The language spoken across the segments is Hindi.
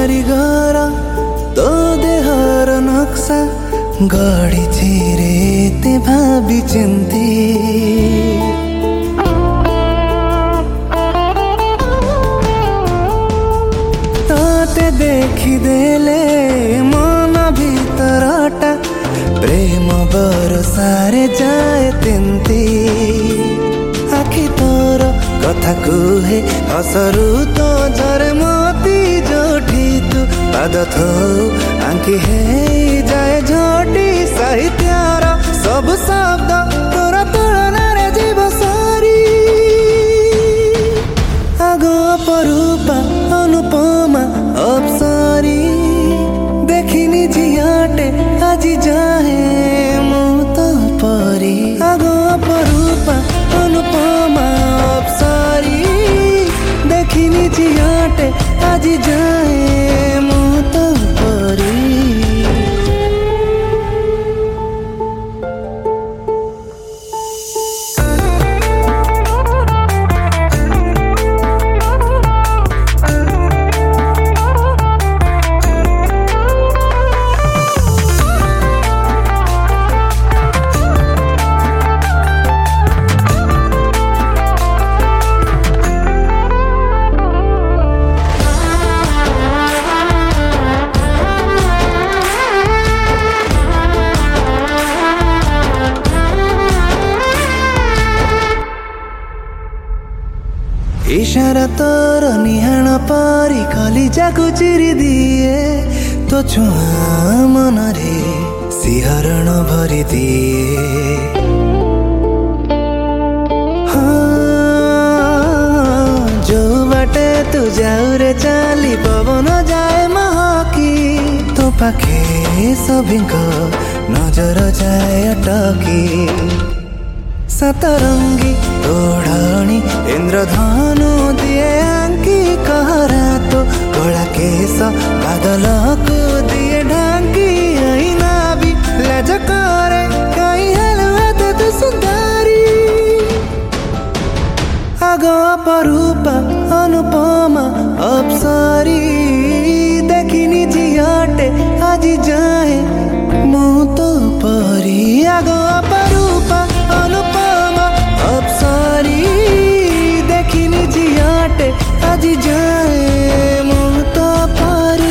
कारीगर तो देहर नक्सा गढ़ी रे ते भावी चिंती ते देखिदेले मन भीतरटा प्रेम बरसारे जाए तिंती आखि तोर कथा कुहे हसरू तो झरे मोती जोठी तू पाद थो आंकी हे जाए झोटी साहित्यार सब शब्द तोर तुलनारे जीव सारी आगो अपरूपा अनुपमा अप्सरी देखिनी झियाटे आजी जाए मुत परी आगो अपरूपा अनुपमा अप्सरी देखिनी झियाटे आजी जाए मुत परी इशारा तोर निहाण परी कलिजाको चिरी दिए तो छुआ मनरे सिहरण भरी दिए जो बाटे तू जाऊ रे चाली पवन जाए महकी तो पाखे सभिंको नजर जाए अटकी सतरंगी ओढ़णी इंद्रधनु दिए आंकी कहरा तो कला केस बादल को दिए ढांकी आईना भी लज करे कहीं हलवत तू सुंदरी आगो अपरूपा अनुपमा अप्सरी देखिनी झियाटे आजी जाए मुत परी आगो अपरूपा अनुपमा अप्सरी देखिनी झियाटे आजी जाए मुत परी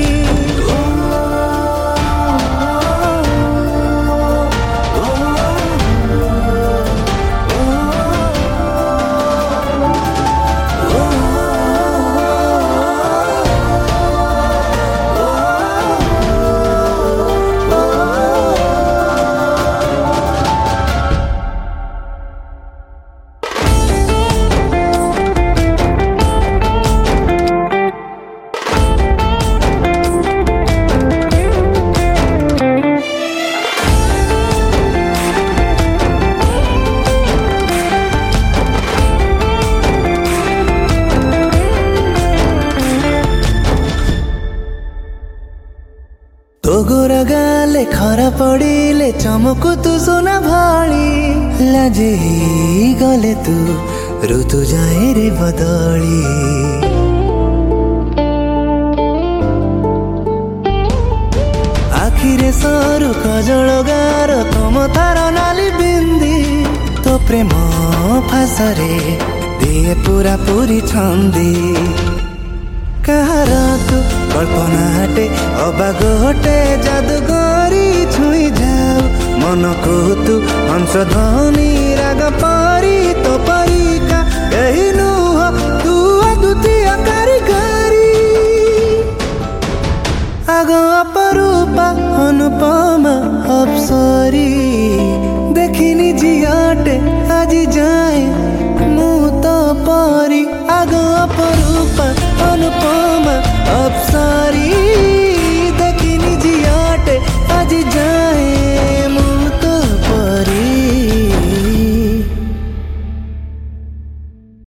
तो गोरा गाले खरा पड़िले चमकु तू सोना भाली लाजे गले तू ऋतु जाए रे बदली आखिरे सरू कजल गार तम तार नाली बिंदी तो प्रेम फासरे दिए पूरा पूरी छंदी कहार तू कल्पना हटे अबा गोटे जादूगरी छुई जाऊ मन को तू हंसध्वनि राग परी तो परिका यही नुह तू अद्वितीय कारीगरी आगो अपरूपा अनुपमा अप्सरी देखिनी झियाटे आजी जा